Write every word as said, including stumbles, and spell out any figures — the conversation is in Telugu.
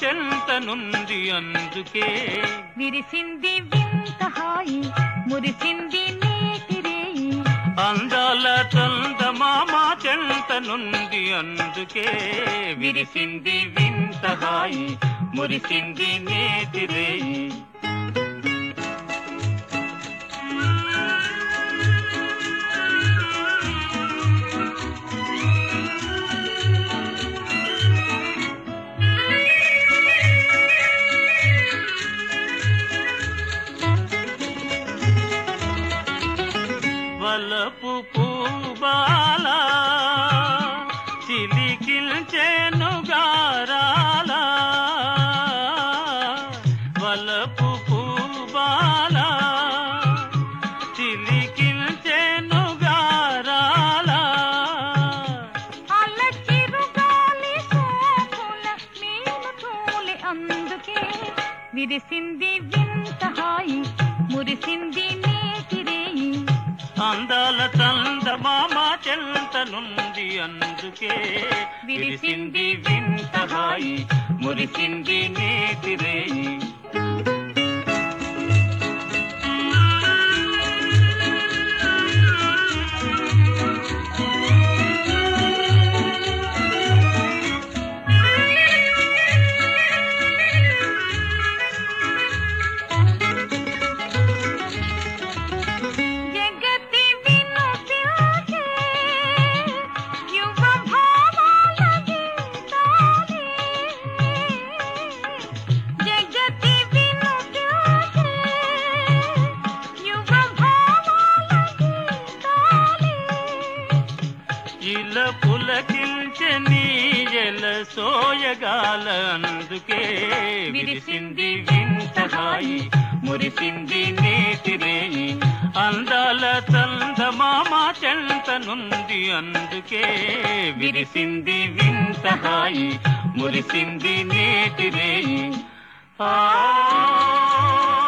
చెంత నుండి అందుకే విరిసింది వింత హాయి మురిసింది నేటి రేయి అందాల చందమామ చెంత నుండి అందుకే విరిసింది వింత హాయి మురిసింది నేటి రేయి వలపు పూబాల చిలికిల్చెను గారాల వలపు పూబాల చిలికిల్చెను గారాల అల్లచిరుగాలి సోకుల మేలు తోలి అందుకే విరిసింది వింత హాయి మురిసింది నేటి రేయి అందాల చందమామ చెంత నుండి అందుకే విరిసింది వింత హాయి మురిసింది నేటి రేయి ఇలా పులకిల్చని ఎల సోయగాల అందుకే విరిసింది వింత హాయి మురిసింది నేటి రేయి అందాల చందమామ చెంత నుండి అందుకే విరిసింది వింత హాయి మురిసింది నేటి రేయి ఆ